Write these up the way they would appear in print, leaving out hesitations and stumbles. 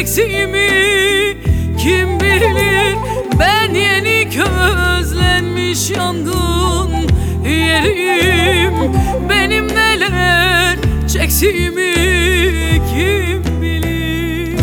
çektiğimi kim bilir? Ben yeni közlenmiş yangın yerim. Benim neler çektiğimi kim bilir?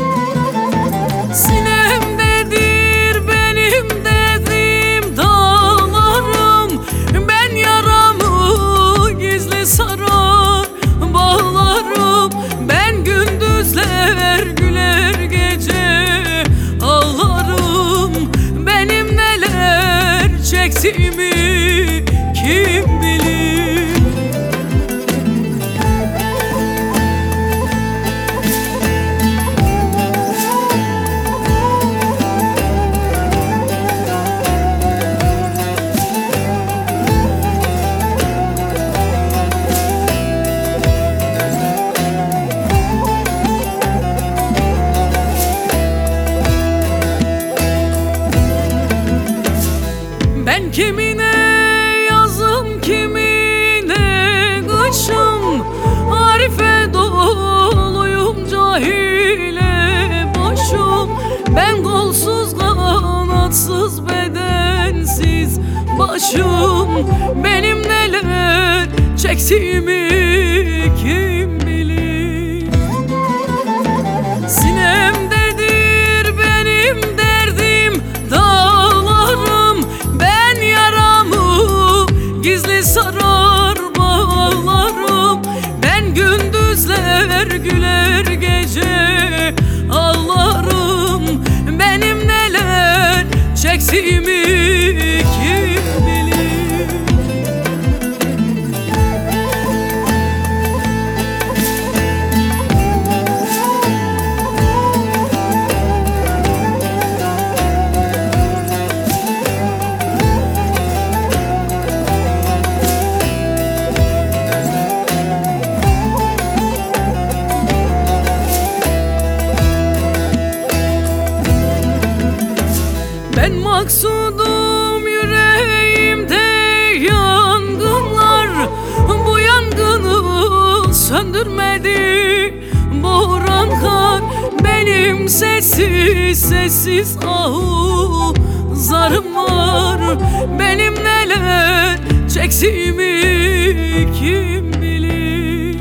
Sinemdedir benim dediğim dağlarım. Ben yaramı gizli sarar bağlarım. Ben gündüzler güler gece ağlarım. Benim neler çektiğimi kim bilir? Ben kimine yazım, kimine kışım. Arife doluyum, cahile boşum. Ben kolsuz kanatsız bedensiz başım. Benim neler çektiğimi kim bilir? Sinemdedir benim derdim dağlarım. Ben yaramı gizli sarar bağlarım. Ben gündüzler güler gece ağlarım. Benim neler çektiğimi kim bilir? Ben maksudum yüreğimde yangınlar. Bu yangını söndürmedi boran kar. Benim sessiz sessiz zarım var. Benim neler çektiğimi kim bilir?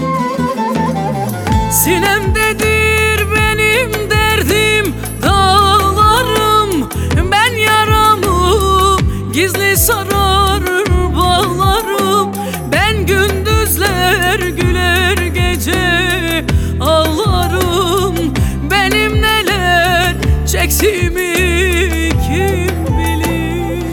Sinemdedir benim derdim dağlarım. Ben yaramı gizli sarar bağlarım. Ben gündüzler güler gece ağlarım. Benim neler çektiğimi kim bilir?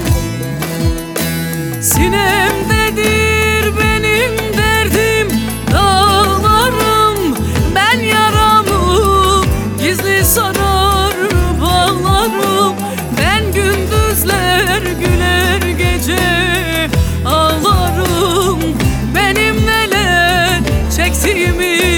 Sinemdedir benim derdim dağlarım. Ben yaramı gizli sarar bağlarım. Ben gündüzler güler gece ağlarım. Benim neler çektiğimi